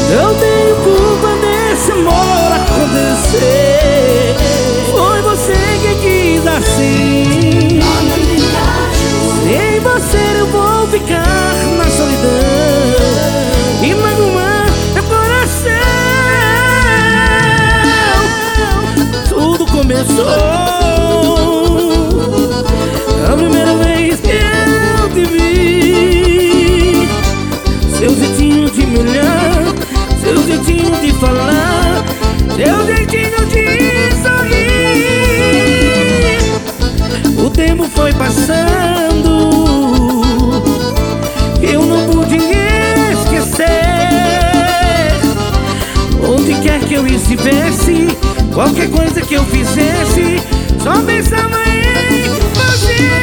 Não tenho culpa desse amor acontecer. Foi você que quis assim. Sem você eu vou ficar na solidão e magoar meu coração. Tudo começou a primeira vez que eu te vi. Seu jeitinho de me olhar, seu jeitinho de falar, seu jeitinho de sorrir. O tempo foi passando, eu não pude esquecer. Onde quer que eu estivesse, qualquer coisa que eu fizesse, só pensava em você.